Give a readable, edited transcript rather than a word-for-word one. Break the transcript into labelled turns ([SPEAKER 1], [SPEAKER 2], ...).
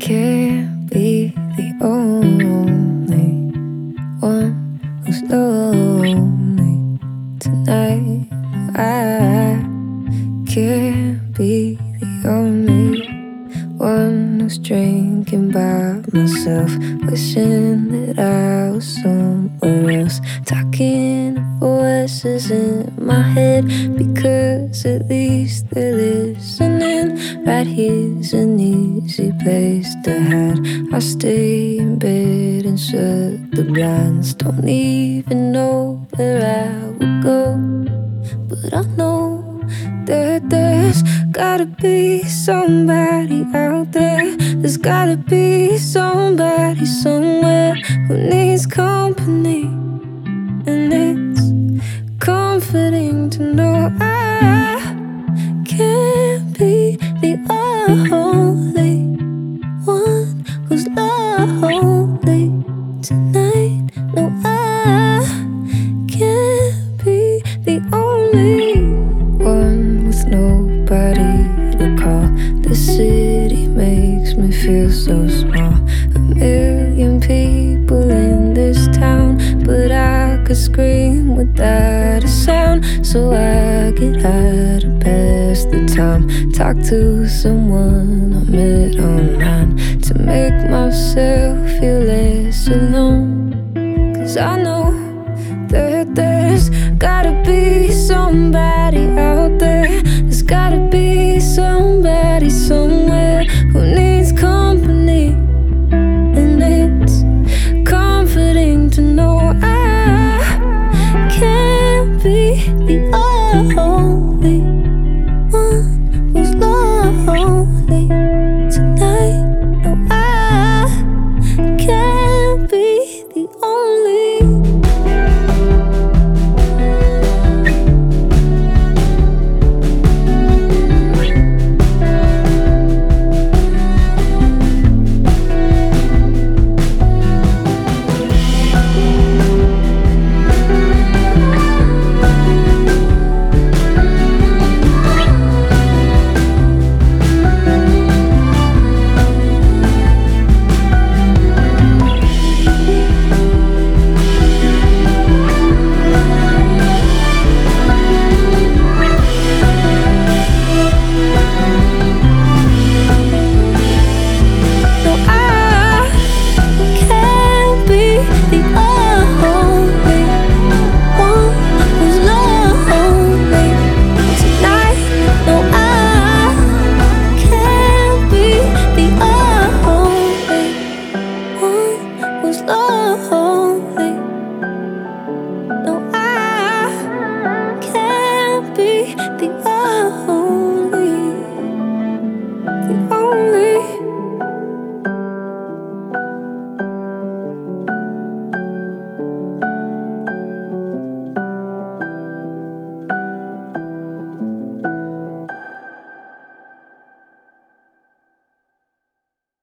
[SPEAKER 1] can't be the only one who's lonely tonight. I can't be the only one who's drinking by myself, wishing that I was somewhere else, talking to voices in my head, because at least they're listening. Right here's an easy place to hide. I stay in bed and shut the blinds. Don't even know where I would go, but I know that there's gotta be somebody out there. There's gotta be somebody somewhere who needs company. And it's comforting to know I can't be the only one who's lonely tonight. No, I can't be the only one with nobody to call. The city makes me feel so small. A million people in this town, but I could scream without a sound. So I get high to pass the time, talk to someone I met online, to make myself feel less alone. 'Cause I know that there's gotta be somebody out there. There's gotta be somebody somewhere who needs company. And it's comforting to know I can't be the only one who's lonely tonight. No, I can't be the only. Lonely